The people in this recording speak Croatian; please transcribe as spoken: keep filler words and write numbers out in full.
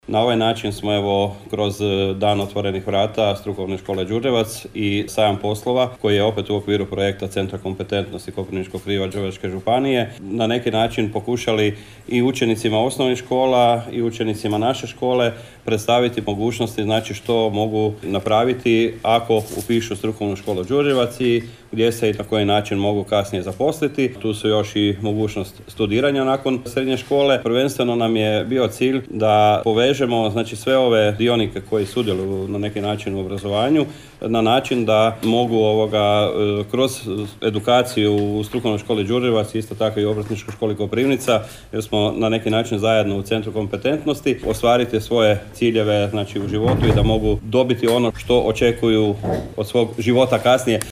Na ovaj način smo evo kroz dan otvorenih vrata strukovne škole Đurđevac i sajam poslova koji je opet u okviru projekta Centra kompetentnosti Koprivničko-križevačke županije na neki način pokušali i učenicima osnovnih škola i učenicima naše škole predstaviti mogućnosti, znači što mogu napraviti ako upišu strukovnu školu Đurđevac i gdje se i na koji način mogu kasnije zaposliti. Tu su još i mogućnost studiranja nakon srednje škole. Prvenstveno nam je bio cilj da povežemo znači sve ove dionike koji sudjeluju na neki način u obrazovanju na način da mogu ovoga kroz edukaciju u strukovnoj školi Đurđevac, isto tako i u obrtničkoj školi Koprivnica, jer smo na neki način zajedno u Centru kompetentnosti ostvariti svoje ciljeve znači u životu i da mogu dobiti ono što očekuju od svog života kasnije.